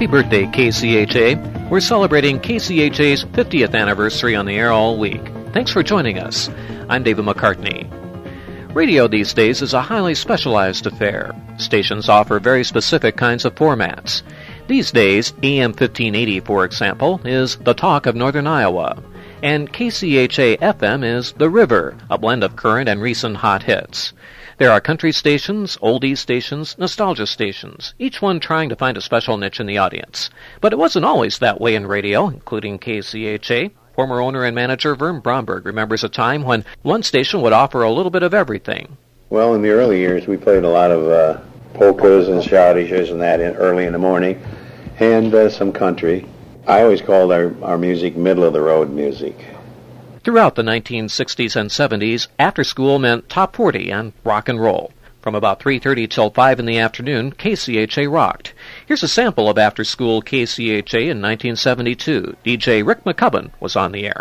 Happy birthday, KCHA. We're celebrating KCHA's 50th anniversary on the air all week. Thanks for joining us. I'm David McCartney. Radio these days is a highly specialized affair. Stations offer very specific kinds of formats. These days, AM 1580, for example, is the talk of Northern Iowa. And KCHA FM is The River, a blend of current and recent hot hits. There are country stations, oldies stations, nostalgia stations, each one trying to find a special niche in the audience. But it wasn't always that way in radio, including KCHA. Former owner and manager Vern Bromberg remembers a time when one station would offer a little bit of everything. Well, in the early years, we played a lot of polkas and schottisches and that early in the morning, and some country. I always called our music middle-of-the-road music. Throughout the 1960s and 70s, after school meant top 40 and rock and roll. From about 3:30 till 5 in the afternoon, KCHA rocked. Here's a sample of after school KCHA in 1972. DJ Rick McCubbin was on the air.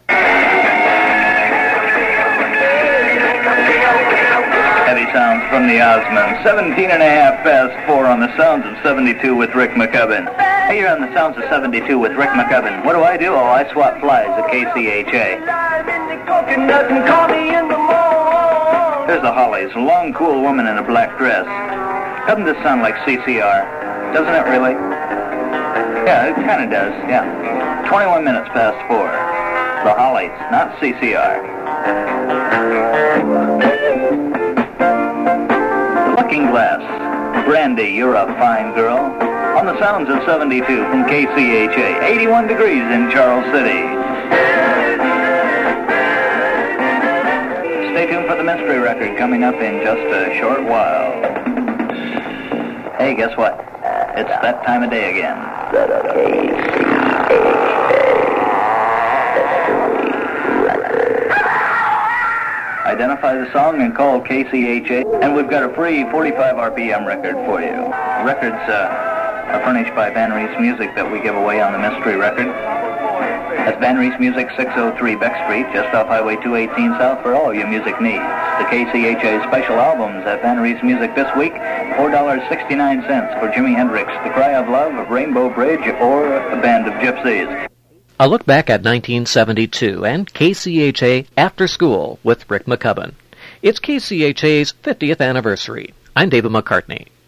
Heavy sounds from the Osmonds. 17 and a half past 4 on the sounds of 72 with Rick McCubbin. Hey, you're on the sounds of 72 with Rick McCubbin. What do? Oh, I swap flies at KCHA. There's the Hollies, a long, cool woman in a black dress. Doesn't this sound like CCR? Doesn't it really? Yeah, it kind of does, yeah. 21 minutes past 4. The Hollies, not CCR. Looking Glass. Brandy, you're a fine girl. On the sounds of 72 from KCHA. 81 degrees in Charles City. Stay tuned for the mystery record coming up in just a short while. Hey, guess what? It's that time of day again. Identify the song and call KCHA, and we've got a free 45 RPM record for you. Records are furnished by Van Reese Music that we give away on the mystery record. That's Van Reese Music, 603 Beck Street, just off Highway 218 South for all your music needs. The KCHA special albums at Van Reese Music this week, $4.69 for Jimi Hendrix, The Cry of Love of Rainbow Bridge, or A Band of Gypsies. A look back at 1972 and KCHA After School with Rick McCubbin. It's KCHA's 50th anniversary. I'm David McCartney.